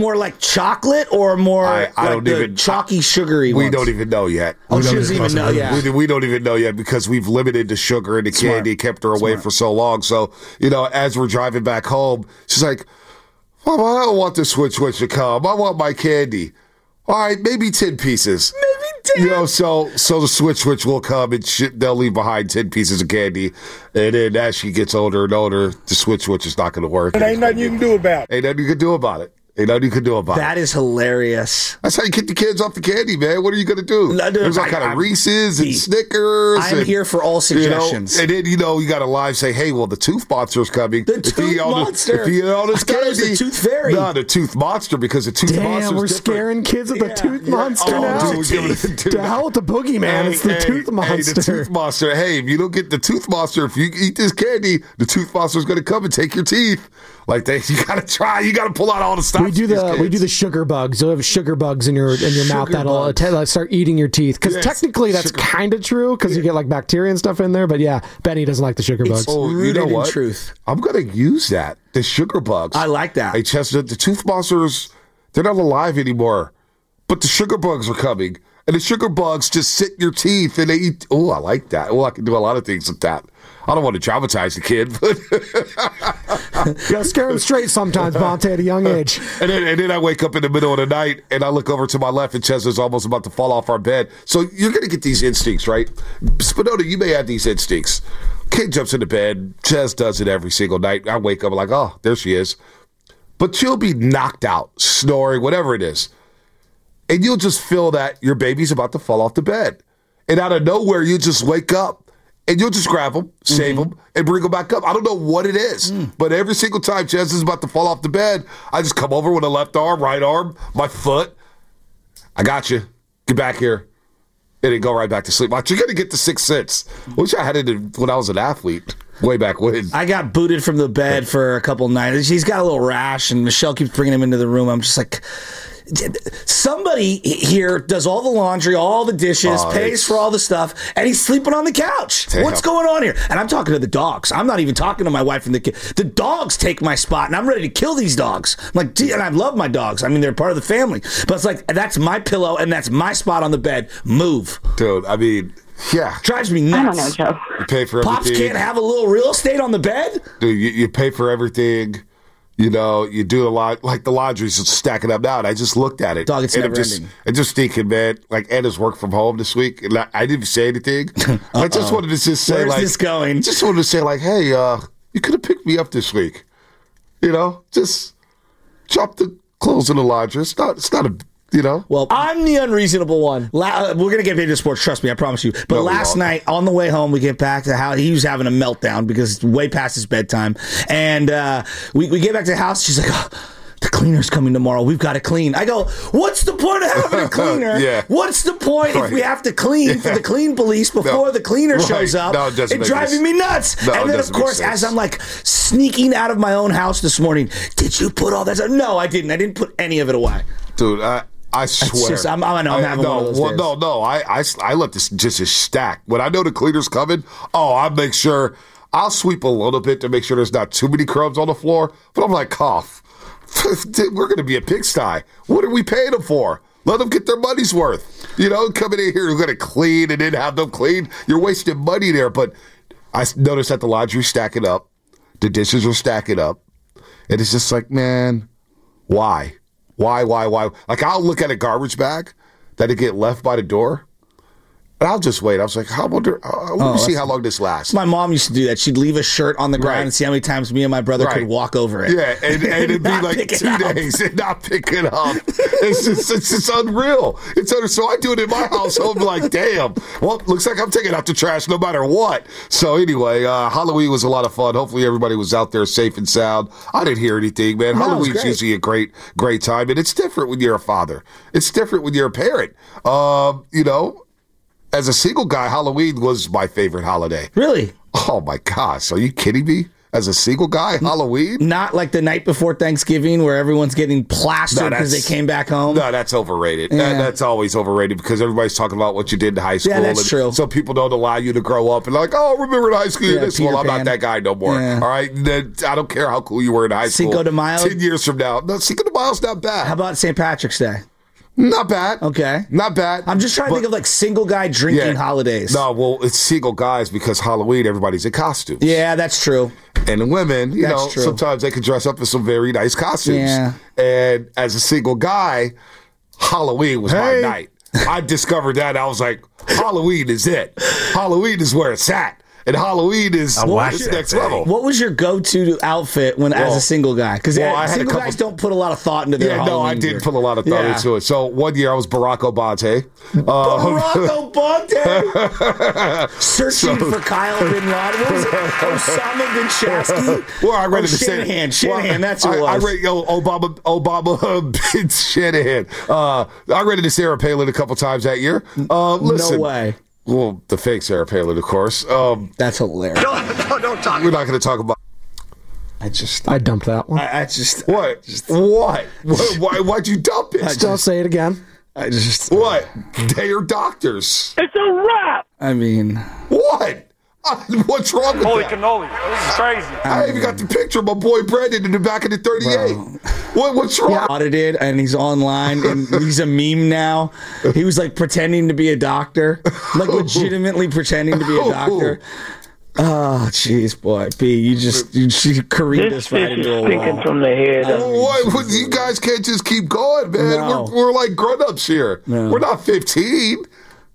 more like chocolate or more I like don't the even chalky, sugary We ones? don't even know yet. Oh, she doesn't even know yet. We don't even know yet because we've limited the sugar and the candy, kept her away for so long. So, as we're driving back home, she's like, Mom, I don't want the Switch to come. I want my candy. All right, maybe 10 pieces. Maybe 10. So the Switch will come and they'll leave behind 10 pieces of candy. And then as she gets older and older, the Switch is not going to work. Ain't nothing you can do about it. Ain't nothing you can do about it. That is hilarious. That's how you get the kids off the candy, man. What are you going to do? There's all kind of Reese's and Snickers. I'm here for all suggestions. And then, you got to live say, hey, well, the Tooth Monster's coming. The Tooth Monster. If you eat all this candy. The Tooth Fairy. No, the Tooth Monster, because the Tooth Monster's Damn, we're different. scaring kids with the Tooth Monster now. The hell with the boogeyman. It's the Tooth Monster. The Tooth Monster. Hey, if you don't get the Tooth Monster, if you eat this candy, the Tooth Monster's going to come and take your teeth. Like you got to try. You got to pull out all the stuff. We do the sugar bugs. You'll have sugar bugs in your mouth that'll start eating your teeth. Because technically that's kind of true because you get like bacteria and stuff in there. But yeah, Benny doesn't like the sugar bugs. You know what? Truth. I'm gonna use that. The sugar bugs. I like that. Hey, Chester, the Tooth Monsters, they're not alive anymore, but the sugar bugs are coming, and the sugar bugs just sit in your teeth and they eat. Oh, I like that. Oh, I can do a lot of things with that. I don't want to traumatize the kid, but you gotta scare him straight sometimes, Monte, at a young age. And then I wake up in the middle of the night and I look over to my left and Ches is almost about to fall off our bed. So you're going to get these instincts, right? Spinoza, you may have these instincts. Kid jumps into bed. Ches does it every single night. I wake up, I'm like, oh, there she is. But she'll be knocked out, snoring, whatever it is. And you'll just feel that your baby's about to fall off the bed. And out of nowhere, you just wake up. And you'll just grab them, save them, and bring them back up. I don't know what it is, but every single time Jess is about to fall off the bed, I just come over with a left arm, right arm, my foot. I got you. Get back here. And then go right back to sleep. You're going to get the sixth sense. Wish I had it when I was an athlete. Way back when. I got booted from the bed for a couple nights. He's got a little rash, and Michelle keeps bringing him into the room. I'm just like... Somebody here does all the laundry, all the dishes, pays for all the stuff, and he's sleeping on the couch. Damn. What's going on here? And I'm talking to the dogs. I'm not even talking to my wife and the kid. The dogs take my spot, and I'm ready to kill these dogs. I'm like, and I love my dogs. I mean, they're part of the family. But it's like, that's my pillow, and that's my spot on the bed. Move. Dude, I mean... Yeah. Drives me nuts. I don't know, Joe. You pay for everything. Pops can't have a little real estate on the bed? Dude, you pay for everything. You do a lot, like the laundry's just stacking up now, and I just looked at it. Dog, it's never ending. I'm just thinking, man, like Anna's work from home this week, and I didn't even say anything. I just wanted to just say, where's this going? Just wanted to say, like, hey, you could have picked me up this week. Just drop the clothes in the laundry. It's not a... Well, I'm the unreasonable one. We're going to get into sports, trust me, I promise you. But last night, on the way home, we get back to the house. He was having a meltdown because it's way past his bedtime. And we get back to the house. She's like, oh, the cleaner's coming tomorrow. We've got to clean. I go, what's the point of having a cleaner? Yeah. What's the point if we have to clean for the clean police before the cleaner shows up? No, it doesn't it's driving me nuts. No, and then, of course, as I'm like sneaking out of my own house this morning, did you put all that stuff? No, I didn't. I didn't put any of it away. Dude, I swear. I'm having one of those days. No. I let this just stack. When I know the cleaner's coming, I make sure I'll sweep a little bit to make sure there's not too many crumbs on the floor. But I'm like, cough. We're going to be a pigsty. What are we paying them for? Let them get their money's worth. Coming in here, we're going to clean and then have them clean. You're wasting money there. But I noticed that the laundry's stacking up. The dishes are stacking up. And it's just like, man, why? Why? Like, I'll look at a garbage bag that'll get left by the door, and I'll just wait. I was like, let me see how long this lasts. My mom used to do that. She'd leave a shirt on the ground and see how many times me and my brother could walk over it. Yeah, and it'd be like 2 days and not pick it up. It's just unreal. So I do it in my household. I'm like, damn. Well, looks like I'm taking out the trash no matter what. So anyway, Halloween was a lot of fun. Hopefully everybody was out there safe and sound. I didn't hear anything, man. Halloween's usually a great time, and it's different when you're a father. It's different when you're a parent. As a single guy, Halloween was my favorite holiday. Really? Oh, my gosh. Are you kidding me? as a single guy, Halloween? Not like the night before Thanksgiving where everyone's getting plastered because they came back home. No, that's overrated. Yeah. That's always overrated because everybody's talking about what you did in high school. Yeah, that's true. So people don't allow you to grow up and like, oh, remember in high school? Yeah, Well, I'm not that guy no more. Yeah. All right? I don't care how cool you were in high school. Cinco de Mayo? 10 years from now. No, Cinco de Mayo's not bad. How about St. Patrick's Day? Not bad. Okay. Not bad. I'm just trying to think of like single guy drinking holidays. No, well, it's single guys because Halloween, everybody's in costumes. Yeah, that's true. And the women, you know, true. sometimes they can dress up in some very nice costumes. Yeah. And as a single guy, Halloween was my night. I discovered that. I was like, Halloween is it. Halloween is where it's at. And Halloween is next level. What was your go-to outfit as a single guy? Because single guys don't put a lot don't into their Halloween I didn't gear. put a lot of thought into it. So one year I was Barack Obama. Barack Obama! Searching for Kyle Bin Laden. What was it? Osama Bin Chasky? Well, I read it the Shanahan. Shanahan, that's who it was. I read Obama Bin Shanahan. I read it to Sarah Palin a couple times that year. Listen, no way. Well, the fake Sarah Palin, of course. That's hilarious. Don't talk. We're not going to talk about. I dumped that one. What? Why'd you dump it? Still say it again. What? They are doctors. It's a wrap. I mean, what? What's wrong with Holy that? cannoli. This is crazy. I even got the picture of my boy Brandon in the back of the 38. What's wrong? Yeah, audited, and he's online, and he's a meme now. He was like pretending to be a doctor, like legitimately pretending to be a doctor. Oh, jeez, boy, B, you careened us right into a wall. Thinking from the head. What? You guys can't just keep going, man. No. We're like grown-ups here. No. We're not 15.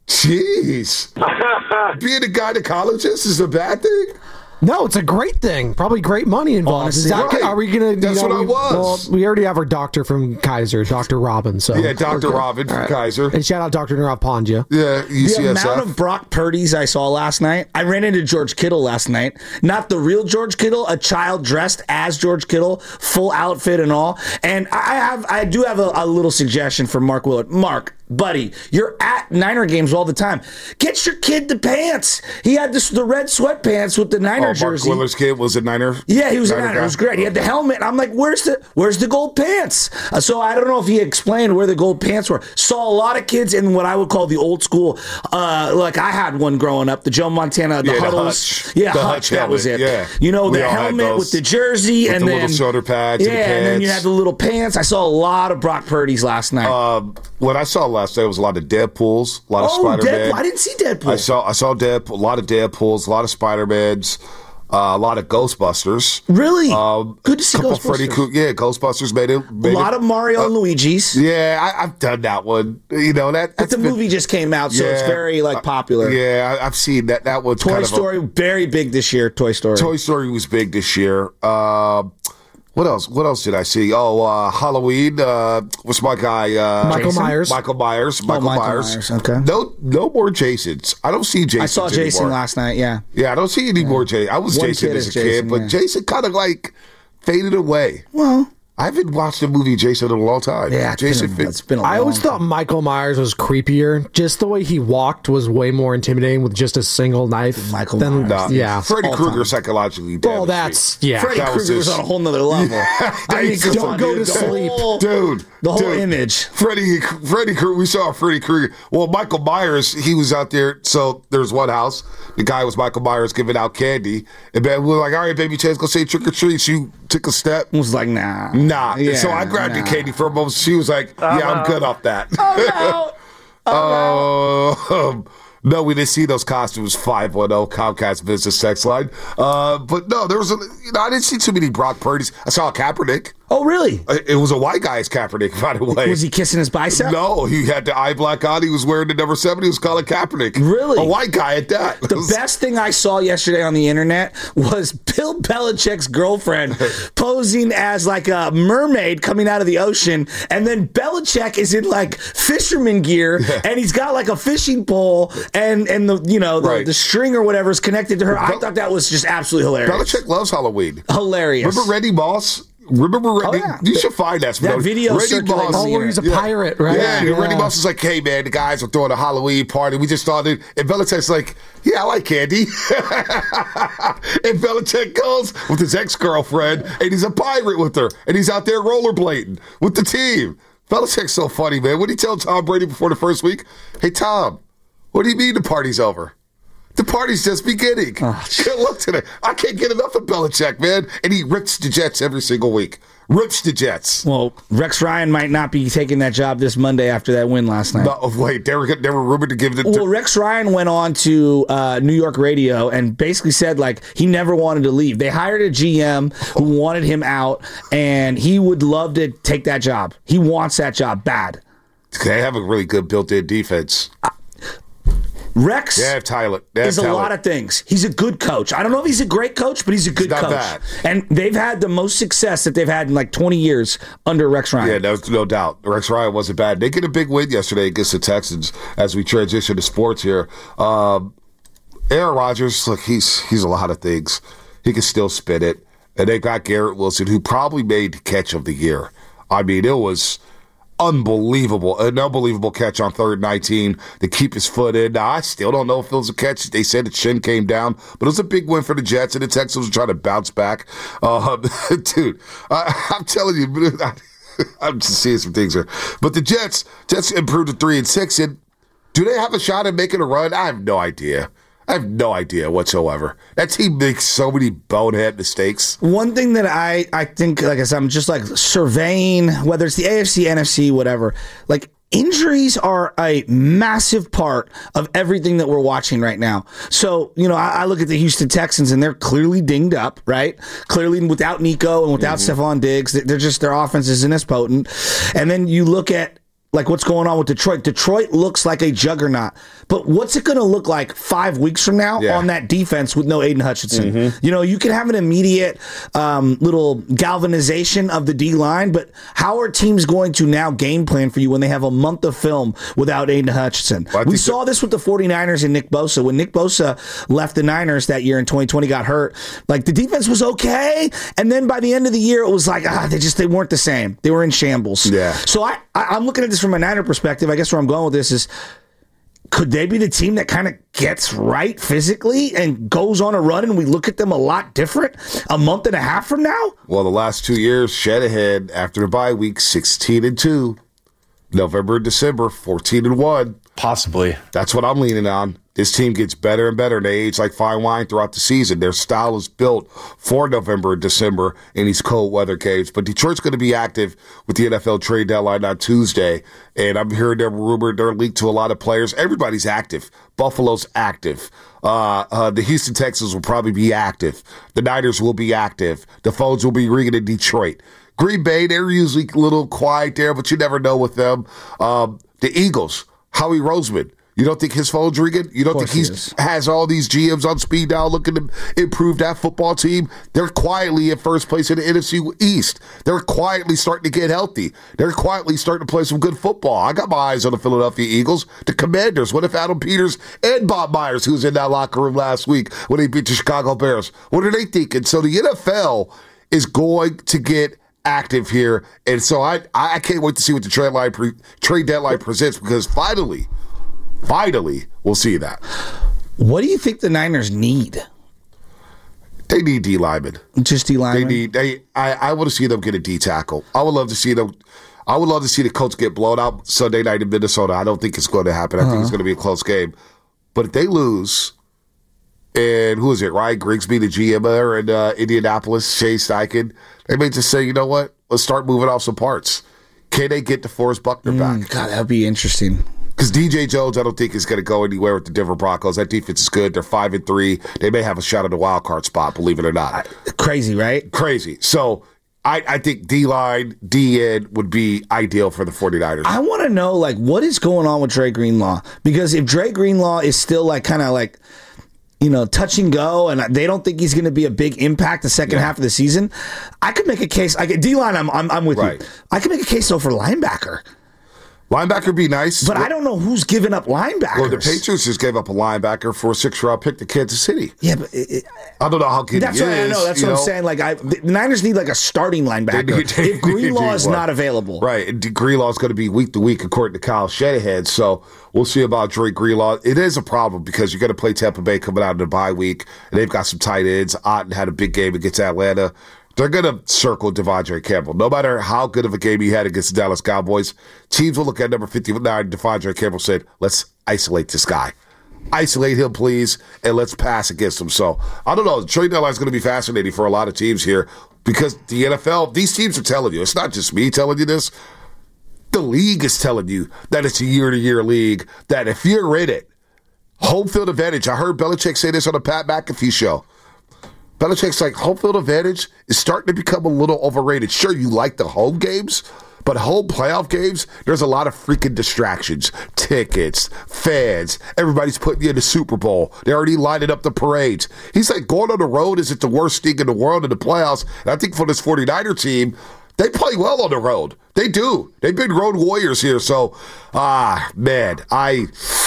Jeez. Being a gynecologist is a bad thing? No, it's a great thing. Probably great money involved. Honestly, right. Are we going to? That's what I was. Well, we already have our doctor from Kaiser, Dr. Robin. So Yeah, Dr. Robin from Kaiser. And shout out Dr. Nirav Pandya. Yeah, The amount UCSF. of Brock Purdy's I saw last night. I ran into George Kittle last night. Not the real George Kittle, a child dressed as George Kittle, full outfit and all. And I do have a little suggestion for Mark Willard. Mark, buddy, you're at Niner games all the time. Get your kid the pants. He had the red sweatpants with the Niner Mark jersey. Willard's kid was a Niner? Yeah, he was a Niner Niner. guy? It was great. He had the helmet. I'm like, where's the gold pants? So I don't know if he explained where the gold pants were. Saw a lot of kids in what I would call the old school. Like I had one growing up, the Joe Montana, the huddles. Hutch. Yeah, The Hutch. That helmet, was it. yeah. You know, We the all had helmet those. with the jersey With and the then little shoulder pads Yeah, and the and then you pants. had the little pants. I saw a lot of Brock Purdy's last night. What I saw last night was a lot of Deadpools, a lot of oh, Spider-Man. Deadpool! I didn't see Deadpool. I saw Deadpool, a lot of Deadpools, a lot of Spider-Mans, a lot of Ghostbusters. Really? Good to see couple Ghostbusters. Freddy Krueger. Yeah, Ghostbusters made it. A lot of Mario and Luigi's. Yeah, I've done that one. You know that. But the movie just came out, so it's very popular. Yeah, I've seen that. That one's Toy kind Story, very big this year. Toy Story. Toy Story was big this year. What else? What else did I see? Oh, Halloween. What's my guy? Michael Myers. Michael Myers. Michael Myers. Okay. No more Jasons. I don't see Jasons. I saw Jason anymore. last night. Yeah. Yeah, I don't see any more Jason. I was One Jason kid as a is kid, Jason, but yeah. Jason kind of like faded away. Well, I haven't watched a movie Jason in a long time. yeah. Jason. It's been a long I always thought Michael Myers was creepier. Just the way he walked was way more intimidating with just a single knife. Michael than, Myers. Yeah. Freddy all Krueger time. psychologically Well, damaged me. that's Freddy That was Krueger was just- on a whole nother level. Don't go to sleep. Dude. The whole dude. image. Freddy Krueger, we saw Freddy Krueger. Well, Michael Myers, he was out there. So there's one house. The guy was Michael Myers giving out candy. And we were like, all right, baby Chance, go say trick or treat. She took a step. I was like, nah. Nah. Yeah, So I grabbed the candy for a moment. She was like, yeah, I'm good off that. No, we didn't see those costumes. 510 Comcast Business Sex Line. But no, there was I didn't see too many Brock Purdy's. I saw a Kaepernick. Oh, really? It was a white guy's Kaepernick, by the way. Was he kissing his bicep? No, he had the eye black on. He was wearing the number 7. He was calling Kaepernick. Really? A white guy at that. The best thing I saw yesterday on the internet was Bill Belichick's girlfriend posing as like a mermaid coming out of the ocean, and then Belichick is in like fisherman gear, and he's got like a fishing pole, and the Right. the string or whatever is connected to her. I thought that was just absolutely hilarious. Belichick loves Halloween. Hilarious. Remember Randy Moss? Remember Randy? You should find that. That video circulates. Where he's a pirate, right? Yeah, Randy Moss is like, hey, man, the guys are throwing a Halloween party. We just started. And Belichick's like, yeah, I like candy. And Belichick goes with his ex-girlfriend, and he's a pirate with her. And he's out there rollerblading with the team. Belichick's so funny, man. What did he tell Tom Brady before the first week? Hey, Tom, what do you mean the party's over? The party's just beginning. Good luck today. I can't get enough of Belichick, man. And he rips the Jets every single week. Rips the Jets. Well, Rex Ryan might not be taking that job this Monday after that win last night. No, wait, they were rumored to give it to... Well, Rex Ryan went on to New York radio and basically said, like, he never wanted to leave. They hired a GM who wanted him out, and he would love to take that job. He wants that job bad. They have a really good built-in defense. Rex is a lot of things. He's a good coach. I don't know if he's a great coach, but he's a good coach. Bad. And they've had the most success that they've had in like 20 years under Rex Ryan. Yeah, no doubt. Rex Ryan wasn't bad. They get a big win yesterday against the Texans as we transition to sports here. Aaron Rodgers, look, he's a lot of things. He can still spin it. And they got Garrett Wilson, who probably made the catch of the year. I mean, it was... an unbelievable catch on 3rd and 19 to keep his foot in. Now, I still don't know if it was a catch. They said the shin came down, but it was a big win for the Jets, and the Texans were trying to bounce back. Dude, I'm telling you, I'm just seeing some things here. But the Jets improved to 3-6, and do they have a shot at making a run? I have no idea. I have no idea whatsoever. That team makes so many bonehead mistakes. One thing that I think, like I said, I'm just like surveying, whether it's the AFC, NFC, whatever, like injuries are a massive part of everything that we're watching right now. So, I look at the Houston Texans and they're clearly dinged up, right? Clearly without Nico and without Stephon Diggs, their offense isn't as potent. And then you look at like what's going on with Detroit. Detroit looks like a juggernaut. But what's it going to look like 5 weeks from now on that defense with no Aiden Hutchinson? You can have an immediate little galvanization of the D-line, but how are teams going to now game plan for you when they have a month of film without Aiden Hutchinson? We saw this with the 49ers and Nick Bosa. When Nick Bosa left the Niners that year in 2020, got hurt, like the defense was okay, and then by the end of the year, it was like, they weren't the same. They were in shambles. Yeah. So I'm looking at this from a Niner perspective. I guess where I'm going with this is, could they be the team that kind of gets right physically and goes on a run and we look at them a lot different a month and a half from now? Well, the last 2 years, Shanahan, after the bye week, 16-2. November and December, 14-1. Possibly. That's what I'm leaning on. This team gets better and better. They age like fine wine throughout the season. Their style is built for November and December in these cold weather caves. But Detroit's going to be active with the NFL trade deadline on Tuesday. And I'm hearing them rumored they're linked to a lot of players. Everybody's active. Buffalo's active. The Houston Texans will probably be active. The Niners will be active. The phones will be ringing in Detroit. Green Bay, they're usually a little quiet there, but you never know with them. The Eagles, Howie Roseman. You don't think his phone's ringing? You don't think he has all these GMs on speed dial looking to improve that football team? They're quietly in first place in the NFC East. They're quietly starting to get healthy. They're quietly starting to play some good football. I got my eyes on the Philadelphia Eagles. The Commanders, what if Adam Peters and Bob Myers, who was in that locker room last week when they beat the Chicago Bears, what are they thinking? So the NFL is going to get active here. And so I can't wait to see what the trade deadline presents, because finally, we'll see that. What do you think the Niners need? They need D linemen. Just D linemen? I want to see them get a D tackle. I would love to see the Colts get blown out Sunday night in Minnesota. I don't think it's going to happen. I think it's going to be a close game. But if they lose, and who is it? Ryan Grigsby, the GM there in Indianapolis, Shea Steichen, they may just say, you know what? Let's start moving off some parts. Can they get DeForest Buckner back? God, that would be interesting. Because DJ Jones, I don't think is going to go anywhere with the Denver Broncos. That defense is good. They're 5-3. They may have a shot at a wild card spot, believe it or not. Crazy, right? Crazy. So I think D-line, D-end would be ideal for the 49ers. I want to know, like, what is going on with Dre Greenlaw? Because if Dre Greenlaw is still, like, kind of like, touch and go, and they don't think he's going to be a big impact the second half of the season, I could make a case. D-line, I'm with you. I could make a case, though, for linebacker. Linebacker would be nice. But I don't know who's giving up linebackers. Well, the Patriots just gave up a linebacker for a 6th-round pick to Kansas City. Yeah, but I don't know how good that's he what is. I know. That's what I'm saying. Like, the Niners need like a starting linebacker. If Greenlaw is not available. Right. And Greenlaw is going to be week to week, according to Kyle Shanahan. So we'll see about Drake Greenlaw. It is a problem because you're going to play Tampa Bay coming out of the bye week, and they've got some tight ends. Otten had a big game against Atlanta. They're going to circle Devondre Campbell. No matter how good of a game he had against the Dallas Cowboys, teams will look at number 59. Devondre Campbell said, let's isolate this guy. Isolate him, please, and let's pass against him. So, I don't know. The trade deadline is going to be fascinating for a lot of teams here because the NFL, these teams are telling you. It's not just me telling you this. The league is telling you that it's a year-to-year league, that if you're in it, home field advantage. I heard Belichick say this on the Pat McAfee show. Belichick's like, home field advantage is starting to become a little overrated. Sure, you like the home games, but home playoff games, there's a lot of freaking distractions. Tickets, fans, everybody's putting you in the Super Bowl. They're already lining up the parades. He's like, going on the road isn't the worst thing in the world in the playoffs. And I think for this 49er team, they play well on the road. They do. They've been road warriors here. So, man, I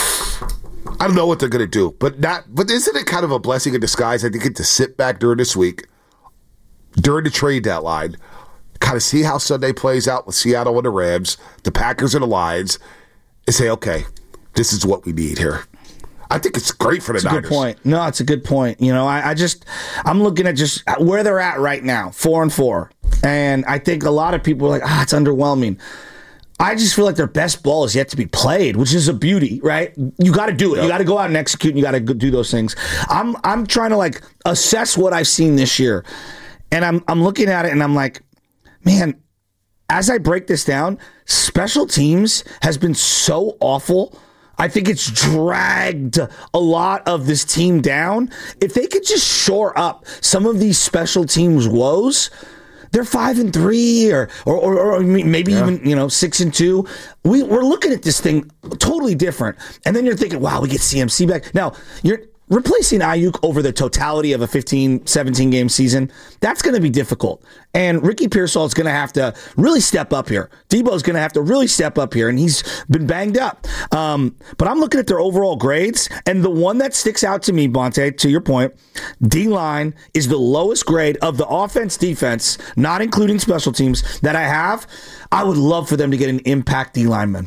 don't know what they're going to do, but isn't it kind of a blessing in disguise? I think get to sit back during this week, during the trade deadline, kind of see how Sunday plays out with Seattle and the Rams, the Packers and the Lions, and say, okay, this is what we need here. I think it's great for the Niners. It's a good point. No, it's a good point. You know, I'm looking at just where they're at right now, 4-4, and I think a lot of people are like, it's underwhelming. I just feel like their best ball is yet to be played, which is a beauty, right? You got to do it. Yep. You got to go out and execute, and you got to do those things. I'm trying to like assess what I've seen this year, and I'm looking at it, and I'm like, man, as I break this down, special teams has been so awful. I think it's dragged a lot of this team down. If they could just shore up some of these special teams woes, they're 5-3 or maybe even 6-2. We're looking at this thing totally different. And then you're thinking, wow, we get CMC back. Now, you're replacing Ayuk over the totality of a 15, 17-game season. That's going to be difficult. And Ricky Pearsall is going to have to really step up here. Debo's going to have to really step up here, and he's been banged up. But I'm looking at their overall grades, and the one that sticks out to me, Bonte, to your point, D-line is the lowest grade of the offense-defense, not including special teams, that I have. I would love for them to get an impact D-lineman.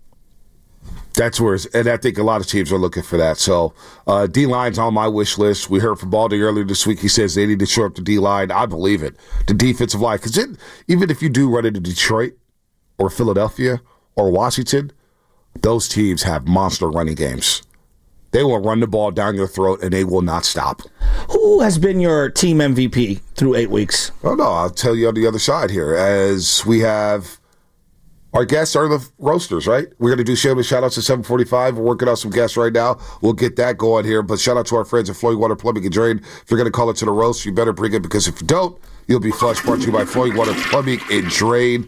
That's where, and I think a lot of teams are looking for that. So, D-line's on my wish list. We heard from Baldy earlier this week. He says they need to shore up the D-line. I believe it. The defensive line. Because even if you do run into Detroit or Philadelphia or Washington, those teams have monster running games. They will run the ball down your throat, and they will not stop. Who has been your team MVP through 8 weeks? Oh, no, I'll tell you on the other side here. As we have... Our guests are the roasters, right? We're going to do shameless shout-outs at 7:45. We're working on some guests right now. We'll get that going here. But shout-out to our friends at Flowing Water Plumbing and Drain. If you're going to call it to the roast, you better bring it, because if you don't, you'll be flushed. Brought to you by Flowing Water Plumbing and Drain.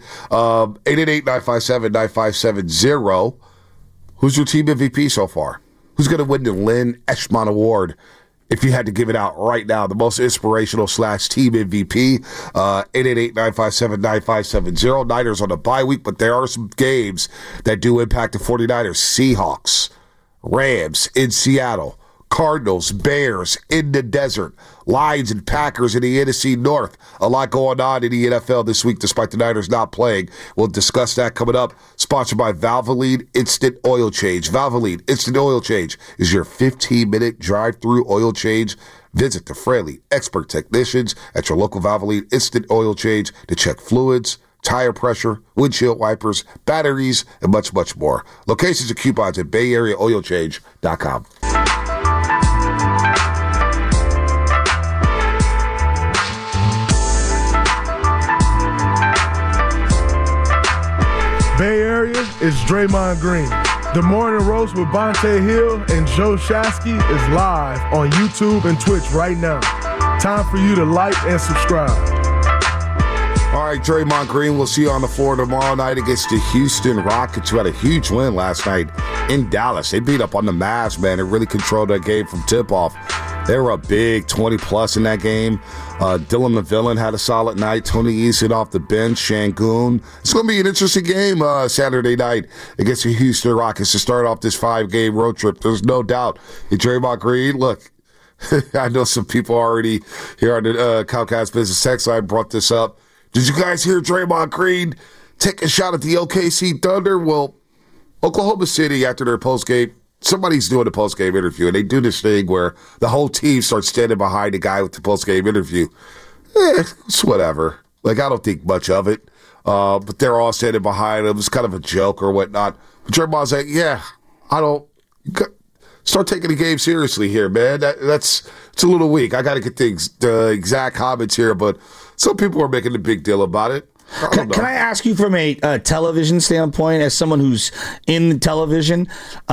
888-957-9570. Who's your team MVP so far? Who's going to win the Lynn Eshmon Award? If you had to give it out right now, the most inspirational / team MVP, 888-957-9570. Niners on a bye week, but there are some games that do impact the 49ers. Seahawks, Rams in Seattle, Cardinals, Bears in the desert, Lions and Packers in the NFC North. A lot going on in the NFL this week, despite the Niners not playing. We'll discuss that coming up. Sponsored by Valvoline Instant Oil Change. Valvoline Instant Oil Change is your 15-minute drive-through oil change. Visit the friendly, expert technicians at your local Valvoline Instant Oil Change to check fluids, tire pressure, windshield wipers, batteries, and much, much more. Locations and coupons at BayAreaOilChange.com. Bay Area is Draymond Green. The Morning Roast with Bonte Hill and Joe Shasky is live on YouTube and Twitch right now. Time for you to like and subscribe. All right, Draymond Green, we'll see you on the floor tomorrow night against the Houston Rockets, who had a huge win last night in Dallas. They beat up on the Mavs, man, and really controlled that game from tip-off. They were up big, 20-plus in that game. Dylan McVillan had a solid night. Tony Eason off the bench. Şengün. It's going to be an interesting game Saturday night against the Houston Rockets to start off this 5-game road trip. There's no doubt. And Draymond Green, look, I know some people already here on the Comcast Business Text line brought this up. Did you guys hear Draymond Green take a shot at the OKC Thunder? Well, Oklahoma City, after their postgame, somebody's doing a postgame interview, and they do this thing where the whole team starts standing behind the guy with the postgame interview. It's whatever. Like, I don't think much of it. But they're all standing behind him. It's kind of a joke or whatnot. But Draymond's like, start taking the game seriously here, man. It's a little weak. I got to get the exact comments here, but some people are making a big deal about it. Can I ask you from a television standpoint, as someone who's in television,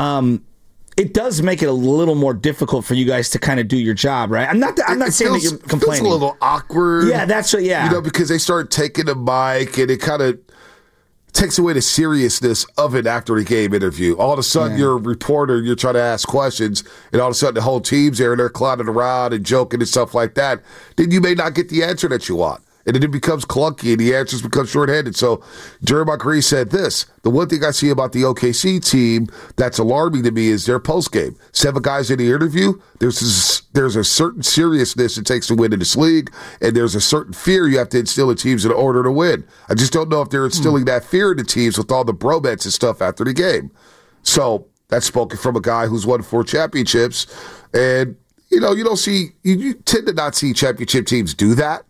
it does make it a little more difficult for you guys to kind of do your job, right? I'm not saying that you're complaining. It's a little awkward. Yeah, that's what. Yeah, because they start taking the mic and it kind of takes away the seriousness of an after the game interview. All of a sudden, you're a reporter, you're trying to ask questions, and all of a sudden the whole team's there and they're clowning around and joking and stuff like that. Then you may not get the answer that you want. And then it becomes clunky, and the answers become shorthanded. So Draymond Green said this: the one thing I see about the OKC team that's alarming to me is their postgame. 7 guys in the interview, there's a certain seriousness it takes to win in this league, and there's a certain fear you have to instill in teams in order to win. I just don't know if they're instilling that fear in the teams with all the bromance and stuff after the game. So that's spoken from a guy who's won 4 championships. And, you tend to not see championship teams do that.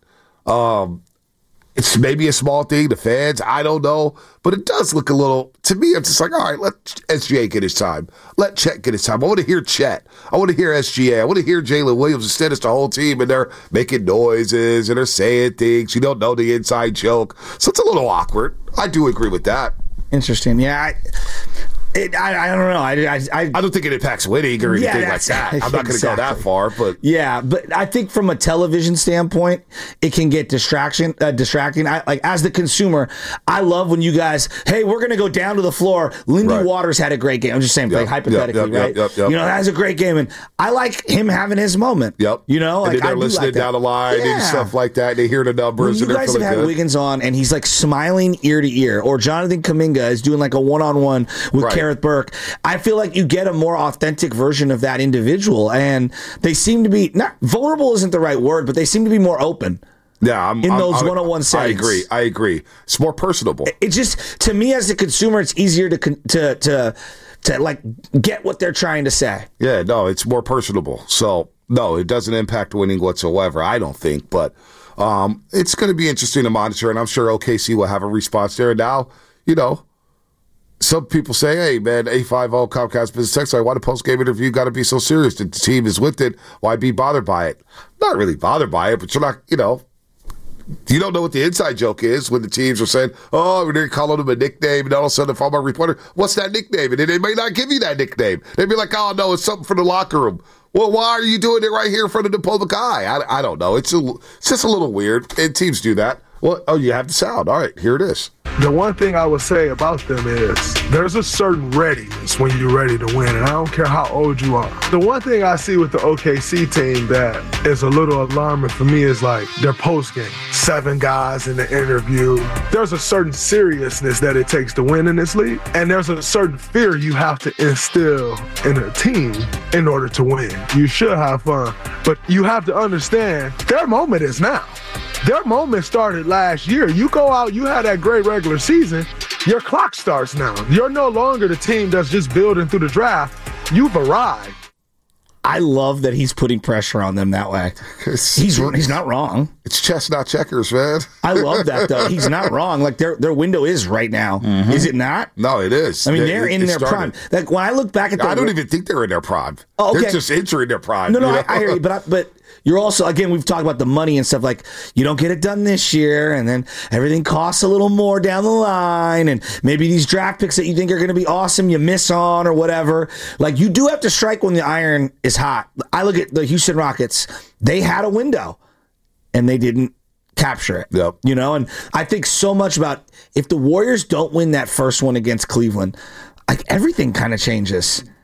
It's maybe a small thing, the fans, I don't know, but it does look a little, to me, I'm just like, all right, let SGA get his time. Let Chet get his time. I want to hear Chet. I want to hear SGA. I want to hear Jalen Williams. Instead, it's the whole team, and they're making noises, and they're saying things. You don't know the inside joke. So it's a little awkward. I do agree with that. Interesting. Yeah, I don't know. I don't think it impacts winning or anything like that. I'm not going to go that far, but but I think from a television standpoint, it can get distracting. As the consumer, I love when you guys, hey, we're going to go down to the floor. Lindy Waters had a great game. I'm just saying, hypothetically, right? That was a great game, and I like him having his moment. Yep. And they're listening down the line and stuff like that. They hear the numbers. When you guys have had Wiggins on, and he's like smiling ear to ear, or Jonathan Kuminga is doing like a one-on-one with Gareth Burke, I feel like you get a more authentic version of that individual, and they seem to be, not vulnerable isn't the right word, but they seem to be more open. Yeah, in those one-on-one settings. I agree. It's more personable. It just, to me as a consumer, it's easier to like get what they're trying to say. Yeah, no, it's more personable. So no, it doesn't impact winning whatsoever, I don't think, but it's going to be interesting to monitor, and I'm sure OKC will have a response there. Now, some people say, hey, man, A50 Comcast Business Text, why the post-game interview got to be so serious? The team is with it. Why be bothered by it? Not really bothered by it, but you're not, you don't know what the inside joke is when the teams are saying, oh, they're calling them a nickname, and all of a sudden, if I'm a reporter, what's that nickname? And then they may not give you that nickname. They'd be like, oh, no, it's something for the locker room. Well, why are you doing it right here in front of the public eye? I don't know. It's just a little weird, and teams do that. Well, you have the sound. All right, here it is. The one thing I would say about them is there's a certain readiness when you're ready to win, and I don't care how old you are. The one thing I see with the OKC team that is a little alarming for me is like their postgame. 7 guys in the interview. There's a certain seriousness that it takes to win in this league, and there's a certain fear you have to instill in a team in order to win. You should have fun, but you have to understand their moment is now. Their moment started last year. You go out, you had that great regular season, your clock starts now. You're no longer the team that's just building through the draft. You've arrived. I love that he's putting pressure on them that way. He's not wrong. It's chess, not checkers, man. I love that, though. He's not wrong. Like, their window is right now. Mm-hmm. Is it not? No, it is. I mean, they're in their prime. Like, when I look back at I don't even think they're in their prime. Oh, okay. They're just entering their prime. No, I hear you, but you're also, again, we've talked about the money and stuff, like you don't get it done this year, and then everything costs a little more down the line, and maybe these draft picks that you think are going to be awesome, you miss on or whatever. Like, you do have to strike when the iron is hot. I look at the Houston Rockets. They had a window, and they didn't capture it. Yep. And I think so much about if the Warriors don't win that first one against Cleveland, like everything kind of changes.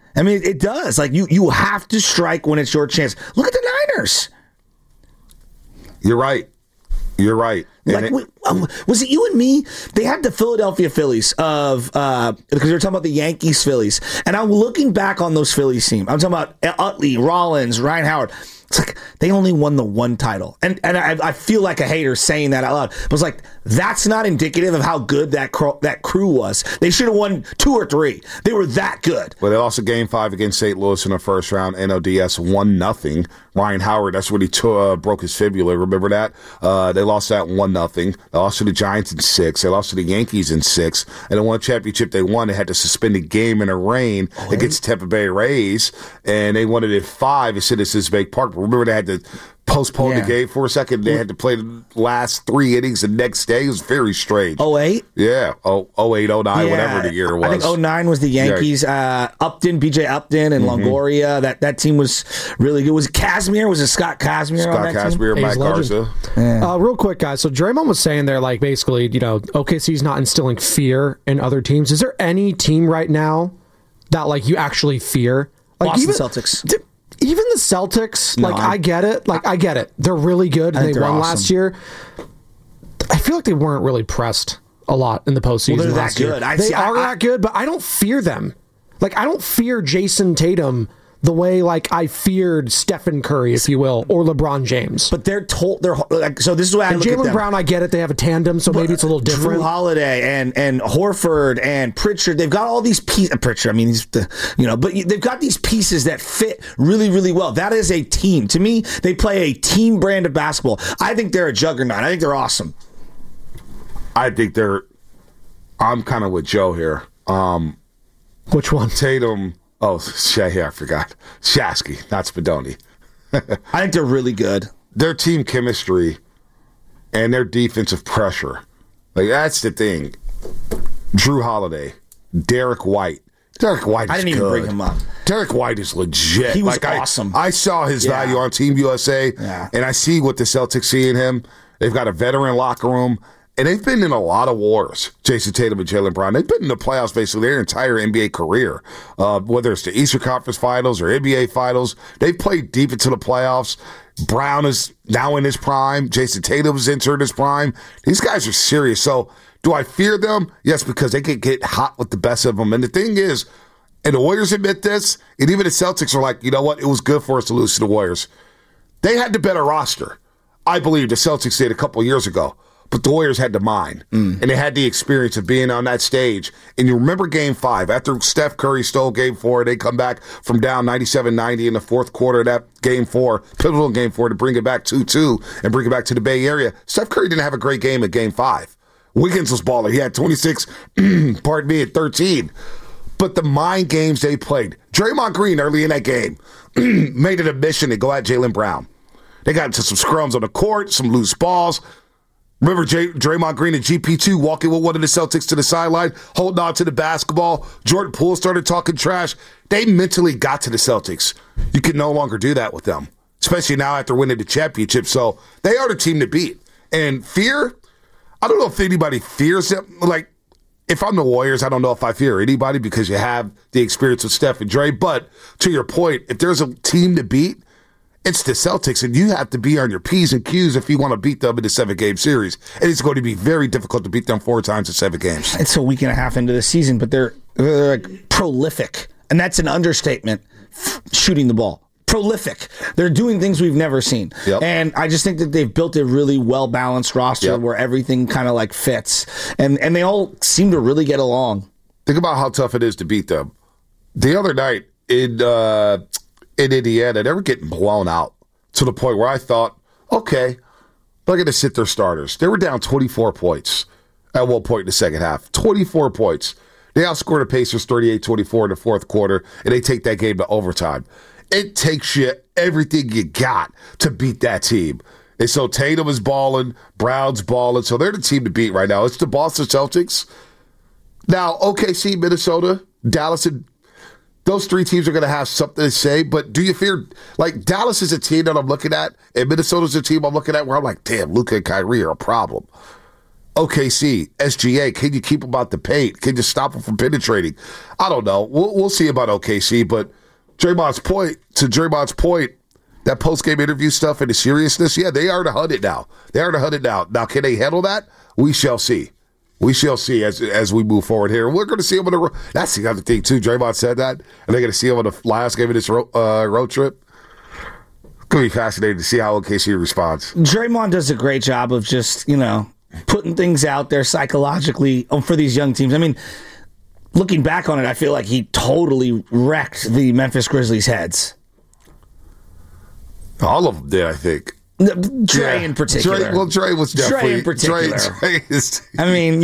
I mean, it does. Like, you have to strike when it's your chance. Look at the Niners. You're right. Like, was it you and me? They had the Philadelphia Phillies because they were talking about the Yankees Phillies, and I'm looking back on those Phillies team. I'm talking about Utley, Rollins, Ryan Howard. It's like they only won the one title, and I feel like a hater saying that out loud. But it's like that's not indicative of how good that crew was. They should have won 2 or 3. They were that good. Well, they lost a Game 5 against St. Louis in the first round. NLDS 1-0. Ryan Howard, that's when he broke his fibula. Remember that? They lost that 1-0. They lost to the Giants in 6. They lost to the Yankees in 6. And the one championship they won, they had to suspend a game in the rain against Tampa Bay Rays, and they won it at 5 at Citizens Bank Park. Remember, they had to postpone the game for a second. They had to play the last 3 innings the next day. It was very strange. 08? Yeah. 08, 09, whatever the year was. I think 09 was the Yankees. Upton, BJ Upton, and Longoria. That team was really good. Was it Kazmir? Was it Scott Kazmir? Scott Kazmir, Mike Garza. Real quick, guys. So Draymond was saying there, like, basically, OKC's not instilling fear in other teams. Is there any team right now that, like, you actually fear? Like, Boston Celtics. Even the Celtics, I get it. I get it. They're really good. And they won last year. I feel like they weren't really pressed a lot in the postseason. Well, they're that good. They are that good, but I don't fear them. Like, I don't fear Jason Tatum the way, like, I feared Stephen Curry, if you will, or LeBron James. But they're like, so this is the way I look at them. Jaylen Brown, I get it. They have a tandem, so maybe it's a little different. Drew Holiday and Horford and Pritchard, they've got all these pieces. Pritchard, I mean, but they've got these pieces that fit really, really well. That is a team. To me, they play a team brand of basketball. I think they're a juggernaut. I think they're awesome. I'm kind of with Joe here. Which one? Tatum. Oh, I forgot. Shasky, not Spadoni. I think they're really good. Their team chemistry and their defensive pressure. Like, that's the thing. Drew Holiday, Derek White. Derek White is I didn't even bring him up. Derek White is legit. He was awesome. I saw his value on Team USA, and I see what the Celtics see in him. They've got a veteran locker room. And they've been in a lot of wars, Jason Tatum and Jaylen Brown. They've been in the playoffs basically their entire NBA career, whether it's the Eastern Conference Finals or NBA Finals. They've played deep into the playoffs. Brown is now in his prime. Jason Tatum is entering his prime. These guys are serious. So do I fear them? Yes, because they can get hot with the best of them. And the thing is, and the Warriors admit this, and even the Celtics are like, you know what? It was good for us to lose to the Warriors. They had the better roster. I believe the Celtics did a couple of years ago. But the Warriors had the mind, and they had the experience of being on that stage. And you remember Game 5, after Steph Curry stole Game 4, they come back from down 97-90 in the fourth quarter of that Game 4, pivotal Game 4, to bring it back 2-2 and bring it back to the Bay Area. Steph Curry didn't have a great game at Game 5. Wiggins was baller. He had 26, at 13. But the mind games they played. Draymond Green early in that game made it a mission to go at Jaylen Brown. They got into some scrums on the court, some loose balls. Remember Draymond Green and GP2 walking with one of the Celtics to the sideline, holding on to the basketball. Jordan Poole started talking trash. They mentally got to the Celtics. You can no longer do that with them, especially now after winning the championship. So they are the team to beat. And fear, I don't know if anybody fears them. Like, if I'm the Warriors, I don't know if I fear anybody because you have the experience with Steph and Dre. But to your point, if there's a team to beat, it's the Celtics, and you have to be on your P's and Q's if you want to beat them in a 7-game series. And it's going to be very difficult to beat them 4 times in 7 games. It's a week and a half into the season, but they're like prolific. And that's an understatement, shooting the ball. Prolific. They're doing things we've never seen. Yep. And I just think that they've built a really well-balanced roster where everything kind of like fits. And they all seem to really get along. Think about how tough it is to beat them. The other night in Indiana, they were getting blown out to the point where I thought, okay, they're going to sit their starters. They were down 24 points at one point in the second half. 24 points. They outscored the Pacers 38-24 in the fourth quarter, and they take that game to overtime. It takes you everything you got to beat that team. And so Tatum is balling, Brown's balling, so they're the team to beat right now. It's the Boston Celtics. Now, OKC, Minnesota, Dallas, and those 3 teams are going to have something to say, but do you fear, like, Dallas is a team that I'm looking at, and Minnesota's a team I'm looking at where I'm like, damn, Luka and Kyrie are a problem. OKC, SGA, can you keep them out the paint? Can you stop them from penetrating? I don't know. We'll see about OKC, but Draymond's point, that post-game interview stuff and the seriousness, yeah, they are to hunt it now. Now, can they handle that? We shall see. We shall see as we move forward here. We're going to see him on the road. That's the other thing, too. Draymond said that. And they're going to see him on the last game of this road trip. It's going to be fascinating to see how OKC responds. Draymond does a great job of just, putting things out there psychologically for these young teams. I mean, looking back on it, I feel like he totally wrecked the Memphis Grizzlies' heads. All of them did, I think. Dre in particular. Dre was definitely... Dre in particular. Dre is, I mean,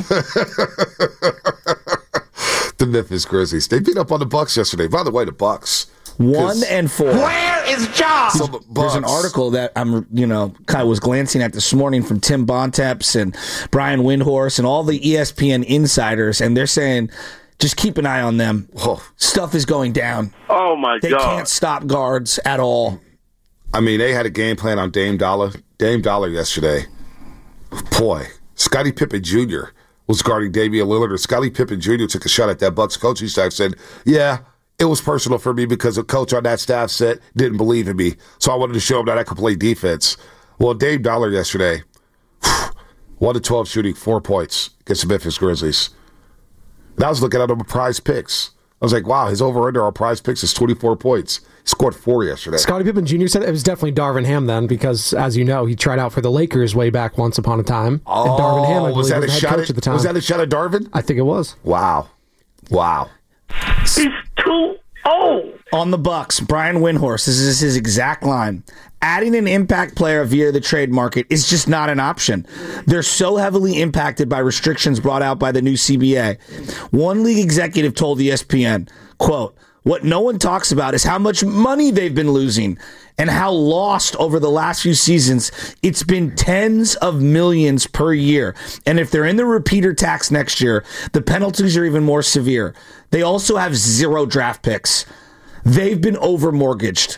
the Memphis Grizzlies. They beat up on the Bucks yesterday. By the way, the Bucks. 1-4. Where is Ja? So There's an article that I'm, kind of was glancing at this morning from Tim Bontemps and Brian Windhorst and all the ESPN insiders, and they're saying, just keep an eye on them. Oh. Stuff is going down. Oh, my God. They can't stop guards at all. I mean, they had a game plan on Dame Dollar yesterday. Boy, Scottie Pippen Jr. was guarding Damian Lillard. Or Scottie Pippen Jr. took a shot at that Bucks coaching staff, said, yeah, it was personal for me because a coach on that staff didn't believe in me. So I wanted to show him that I could play defense. Well, Dame Dollar yesterday, 1-12 shooting, 4 points against the Memphis Grizzlies. And I was looking at him with prize picks. I was like, wow, his over-under on prize picks is 24 points. He scored 4 yesterday. Scottie Pippen Jr. said it was definitely Darvin Ham then because, as you know, he tried out for the Lakers way back once upon a time. Oh, and Darvin Ham, I believe, was that was a the head shot coach at the time. Was that a shot at Darvin? I think it was. Wow. He's too old. On the Bucks, Brian Windhorst, this is his exact line. Adding an impact player via the trade market is just not an option. They're so heavily impacted by restrictions brought out by the new CBA. One league executive told ESPN, quote, what no one talks about is how much money they've been losing and how lost over the last few seasons. It's been tens of millions per year. And if they're in the repeater tax next year, the penalties are even more severe. They also have 0 draft picks. They've been over-mortgaged.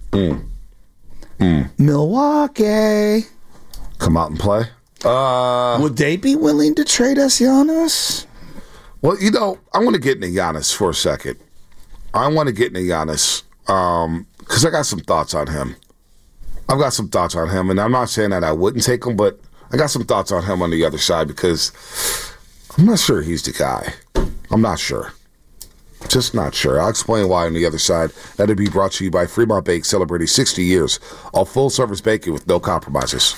Milwaukee. Come out and play. Would they be willing to trade us Giannis? Well, I want to get into Giannis for a second. Because I got some thoughts on him. And I'm not saying that I wouldn't take him, but I got some thoughts on him on the other side because I'm not sure he's the guy. I'm not sure. Just not sure. I'll explain why on the other side. That'll be brought to you by Fremont Bake, celebrating 60 years of full-service baking with no compromises.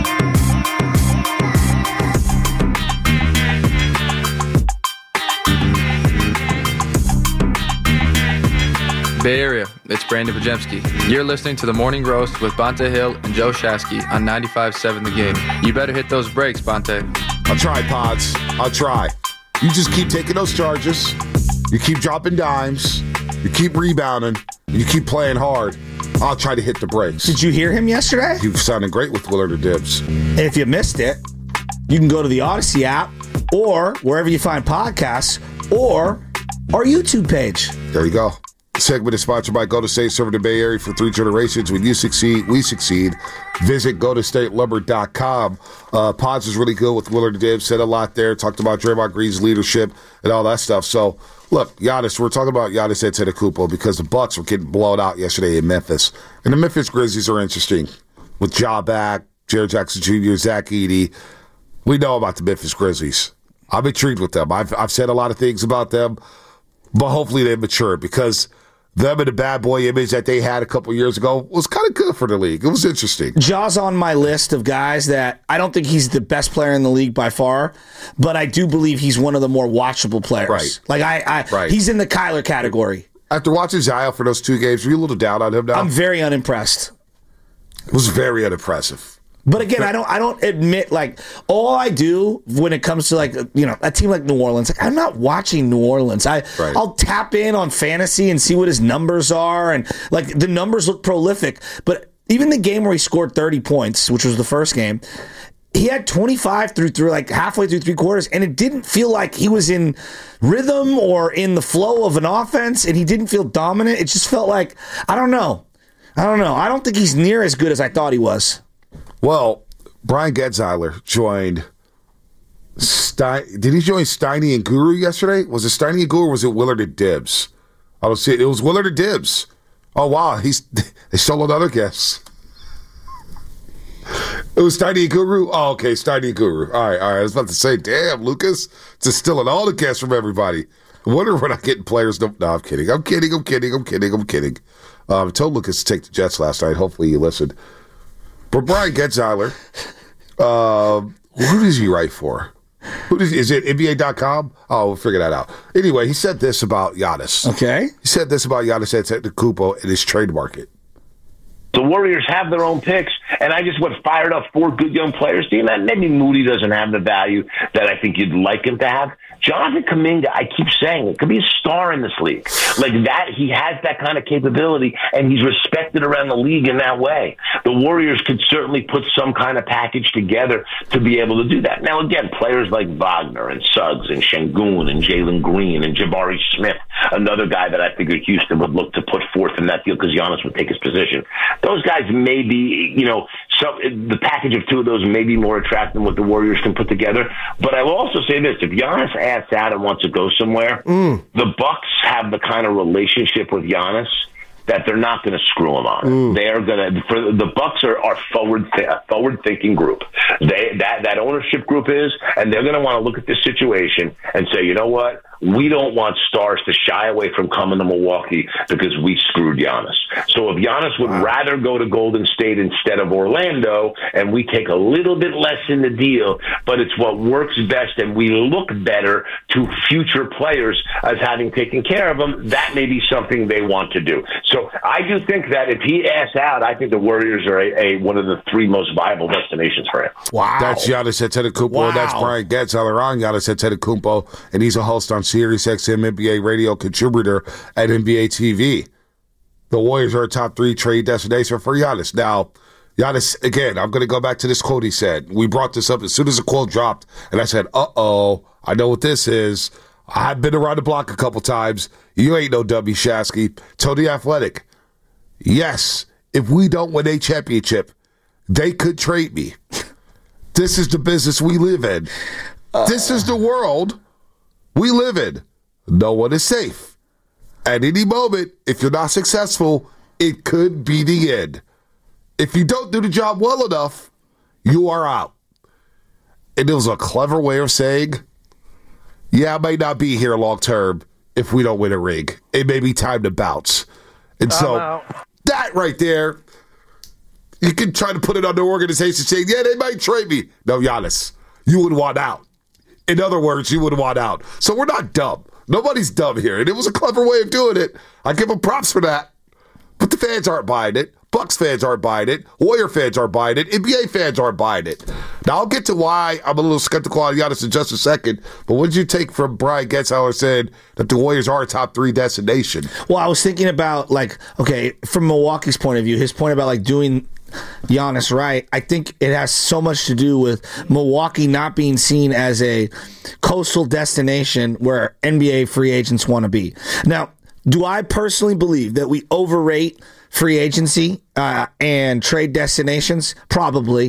Bay Area, it's Brandon Pajemski. You're listening to The Morning Roast with Bonta Hill and Joe Shasky on 95.7 The Game. You better hit those brakes, Bonta. I'll try, Pods. I'll try. You just keep taking those charges. You keep dropping dimes. You keep rebounding. And you keep playing hard. I'll try to hit the brakes. Did you hear him yesterday? You sounded great with Willard or Dibs. If you missed it, you can go to the Odyssey app or wherever you find podcasts or our YouTube page. There you go. The segment is sponsored by Golden State, serving the Bay Area for 3 generations. When you succeed, we succeed. Visit GoldenStateLumber.com. Pods is really good with Willard Dibs. Said a lot there. Talked about Draymond Green's leadership and all that stuff. So, look, Giannis, we're talking about Giannis Antetokounmpo because the Bucks were getting blown out yesterday in Memphis. And the Memphis Grizzlies are interesting. With Ja back, Jaren Jackson Jr., Zach Edey. We know about the Memphis Grizzlies. I'm intrigued with them. I've said a lot of things about them, but hopefully they mature because them and the bad boy image that they had a couple years ago was kind of good for the league. It was interesting. Ja's on my list of guys that I don't think he's the best player in the league by far, but I do believe he's one of the more watchable players. Right. Like he's in the Kyler category. After watching Zion for those 2 games, were you a little down on him now? I'm very unimpressed. It was very unimpressive. But again, I don't admit, like, all I do when it comes to, like, a team like New Orleans, like, I'm not watching New Orleans. I'll tap in on fantasy and see what his numbers are, and, like, the numbers look prolific. But even the game where he scored 30 points, which was the first game, he had 25 through like halfway through 3 quarters, and it didn't feel like he was in rhythm or in the flow of an offense, and he didn't feel dominant. It just felt like, I don't know. I don't think he's near as good as I thought he was. Well, Brian Getzeiler joined Did he join Steiny and Guru yesterday? Was it Steiny and Guru or was it Willard and Dibbs? I don't see it. It was Willard and Dibbs. Oh, wow. They stole another guess. It was Steiny and Guru? Oh, okay. Steiny and Guru. All right. I was about to say, damn, Lucas. Just stealing all the guests from everybody. I wonder if we're not getting players. No, I'm kidding. I told Lucas to take the Jets last night. Hopefully you listened. But Brian Getzeiler, who does he write for? Is it NBA.com? Oh, we'll figure that out. Anyway, he said this about Giannis. Okay. He said this about Giannis Antetokounmpo in his trade market. The Warriors have their own picks, and I just fired up 4 good young players to you. Maybe Moody doesn't have the value that I think you'd like him to have. Jonathan Kuminga, I keep saying, it could be a star in this league. Like that, he has that kind of capability, and he's respected around the league in that way. The Warriors could certainly put some kind of package together to be able to do that. Now, again, players like Wagner and Suggs and Şengün and Jalen Green and Jabari Smith, another guy that I figured Houston would look to put forth in that deal because Giannis would take his position. Those guys may be, the package of 2 of those may be more attractive than what the Warriors can put together. But I will also say this, if Giannis asks out and wants to go somewhere, the Bucks have the kind of relationship with Giannis that they're not going to screw him on. They are going to. The Bucks are forward thinking group. That ownership group is, and they're going to want to look at this situation and say, you know what? We don't want stars to shy away from coming to Milwaukee because we screwed Giannis. So if Giannis would rather go to Golden State instead of Orlando, and we take a little bit less in the deal, but it's what works best, and we look better to future players as having taken care of them, that may be something they want to do. So I do think that if he asks out, I think the Warriors are one of the 3 most viable destinations for him. Wow. That's Giannis Antetokounmpo. Wow. That's Brian Getzeiler on Giannis Antetokounmpo, and he's a host on Sirius XM NBA radio contributor at NBA TV. The Warriors are a top 3 trade destination for Giannis. Now, Giannis, again, I'm going to go back to this quote he said. We brought this up as soon as the quote dropped, and I said, I know what this is. I've been around the block a couple times. You ain't no dummy, Shasky. Tony Athletic. Yes, if we don't win a championship, they could trade me. This is the business we live in. This is the world we live in. No one is safe. At any moment, if you're not successful, it could be the end. If you don't do the job well enough, you are out. And it was a clever way of saying, I may not be here long term if we don't win a ring. It may be time to bounce. And so that right there, you can try to put it on the organization saying, they might trade me. No, Giannis, you would want out. In other words, you would want out. So we're not dumb. Nobody's dumb here. And it was a clever way of doing it. I give them props for that. But the fans aren't buying it. Bucks fans aren't buying it. Warrior fans aren't buying it. NBA fans aren't buying it. Now, I'll get to why I'm a little skeptical on Giannis in just a second. But what did you take from Brian Getzeiler saying that the Warriors are a top 3 destination? Well, I was thinking about, from Milwaukee's point of view, his point about, doing Giannis right, I think it has so much to do with Milwaukee not being seen as a coastal destination where NBA free agents want to be. Now, do I personally believe that we overrate free agency and trade destinations? Probably.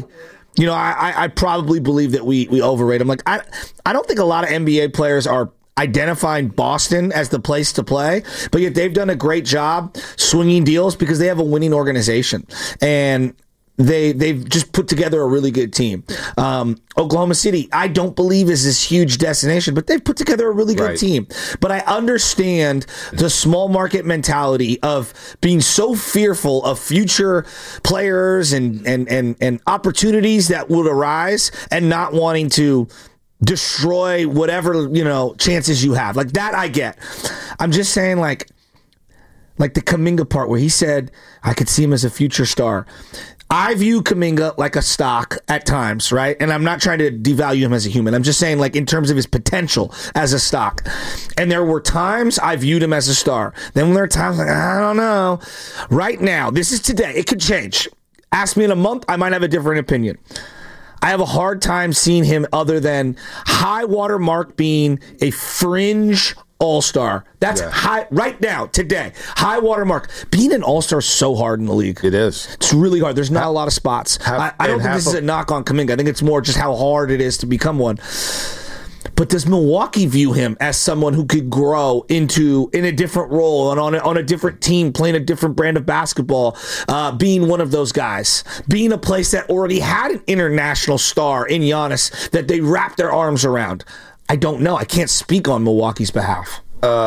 I probably believe that we overrate them. I don't think a lot of NBA players are identifying Boston as the place to play, but yet they've done a great job swinging deals because they have a winning organization. And they've just put together a really good team. Oklahoma City, I don't believe is this huge destination, but they've put together a really good team. But I understand the small market mentality of being so fearful of future players and opportunities that would arise and not wanting to destroy whatever, chances you have. Like that I get. I'm just saying like the Kuminga part where he said I could see him as a future star. I view Kuminga like a stock at times, right? And I'm not trying to devalue him as a human. I'm just saying in terms of his potential as a stock. And there were times I viewed him as a star. Then there are times I don't know. Right now, this is today. It could change. Ask me in a month, I might have a different opinion. I have a hard time seeing him other than high water mark being a fringe all-star. That's high right now, today. High water mark. Being an all-star is so hard in the league. It is. It's really hard. There's not a lot of spots. I don't think this is a knock on Kuminga. I think it's more just how hard it is to become one. But does Milwaukee view him as someone who could grow in a different role and on a different team, playing a different brand of basketball, being one of those guys, being a place that already had an international star in Giannis that they wrapped their arms around? I don't know. I can't speak on Milwaukee's behalf.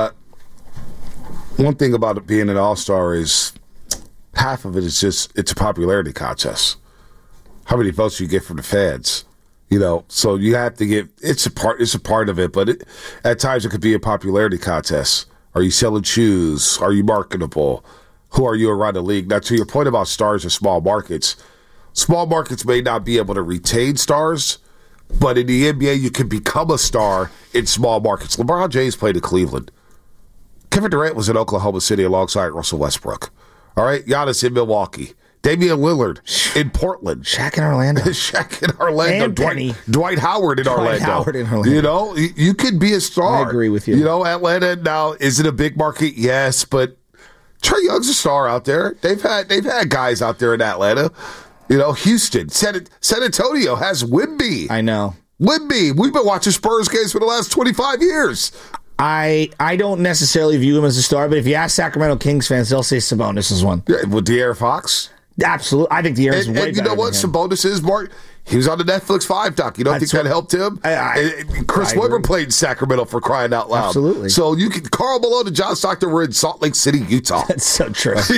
One thing about it being an all-star is half of it is just it's a popularity contest. How many votes you get from the fans? So you have to get it's a part of it, but at times it could be a popularity contest. Are you selling shoes? Are you marketable? Who are you around the league? Now, to your point about stars in small markets may not be able to retain stars, but in the NBA, you can become a star in small markets. LeBron James played in Cleveland. Kevin Durant was in Oklahoma City alongside Russell Westbrook. All right, Giannis in Milwaukee. Damian Lillard in Portland. Shaq in Orlando. And Dwight Howard in Orlando. You could be a star. I agree with you. Atlanta now, is it a big market? Yes, but Trae Young's a star out there. They've had guys out there in Atlanta. Houston, San Antonio has Wemby. I know. Wemby. We've been watching Spurs games for the last 25 years. I don't necessarily view him as a star, but if you ask Sacramento Kings fans, they'll say Sabonis is one. Yeah, well, De'Aaron Fox? Absolutely. I think De'Aaron is way better. And you know what? Sabonis is more. He was on the Netflix 5 doc. You don't think that helped him? Chris Webber played in Sacramento, for crying out loud. Absolutely. So Karl Malone and John Stockton were in Salt Lake City, Utah. That's so true. So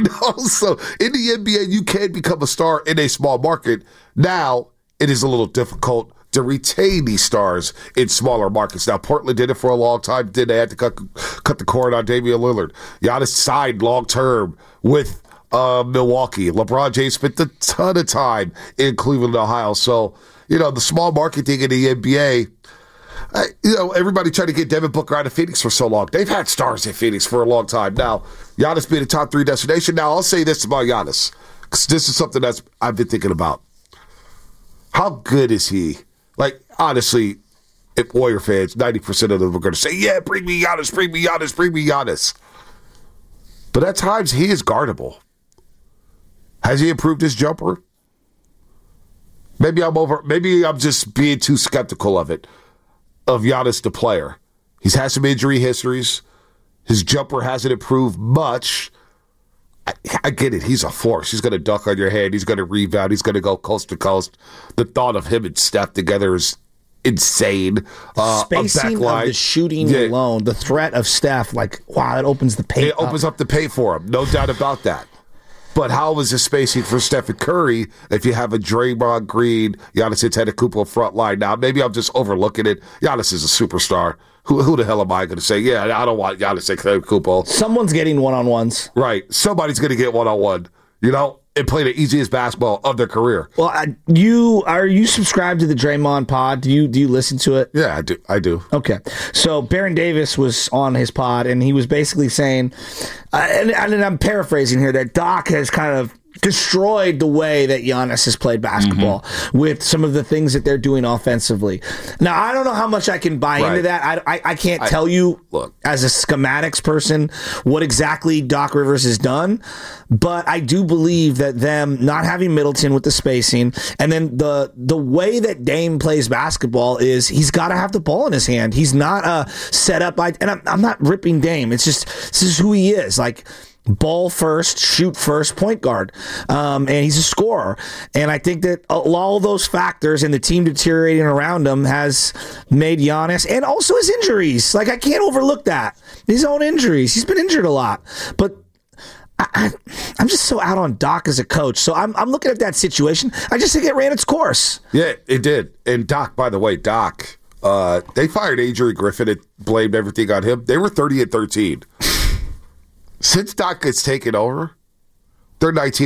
in the NBA, you can become a star in a small market. Now, it is a little difficult to retain these stars in smaller markets. Now, Portland did it for a long time. Then they had to cut the cord on Damian Lillard. Giannis signed long-term with Milwaukee. LeBron James spent a ton of time in Cleveland, Ohio. So, the small market thing in the NBA, everybody tried to get Devin Booker out of Phoenix for so long. They've had stars in Phoenix for a long time. Now, Giannis being a top 3 destination. Now, I'll say this about Giannis, because this is something I've been thinking about. How good is he? Like, honestly, if Warrior fans, 90% of them are going to say, yeah, bring me Giannis, bring me Giannis, bring me Giannis. But at times, he is guardable. Has he improved his jumper? Maybe I'm just being too skeptical of Giannis the player. He's had some injury histories. His jumper hasn't improved much. I get it. He's a force. He's going to dunk on your head. He's going to rebound. He's going to go coast to coast. The thought of him and Steph together is insane. Spacing of the shooting alone, the threat of Steph, wow, it opens the paint. It opens up the paint for him. No doubt about that. But how is the spacing for Stephen Curry if you have a Draymond Green, Giannis Antetokounmpo front line? Now, maybe I'm just overlooking it. Giannis is a superstar. Who the hell am I going to say, yeah, I don't want Giannis Antetokounmpo? Someone's getting one-on-ones. Right. Somebody's going to get one-on-one, and play the easiest basketball of their career. Well, are you subscribed to the Draymond pod? Do you listen to it? Yeah, I do. Okay. So Baron Davis was on his pod, and he was basically saying, and I'm paraphrasing here, that Doc has kind of destroyed the way that Giannis has played basketball with some of the things that they're doing offensively. Now, I don't know how much I can buy into that. I can't tell you, as a schematics person, what exactly Doc Rivers has done, but I do believe that them not having Middleton with the spacing, and then the way that Dame plays basketball is he's got to have the ball in his hand. He's not a setup, and I'm not ripping Dame. It's just, this is who he is. Ball first, shoot first, point guard. And he's a scorer. And I think that all those factors and the team deteriorating around him has made Giannis, and also his injuries. I can't overlook that. His own injuries. He's been injured a lot. But I'm just so out on Doc as a coach. So I'm looking at that situation. I just think it ran its course. Yeah, it did. And Doc, by the way, they fired Adrian Griffin and blamed everything on him. They were 30-13. Since Doc gets taken over, they're 19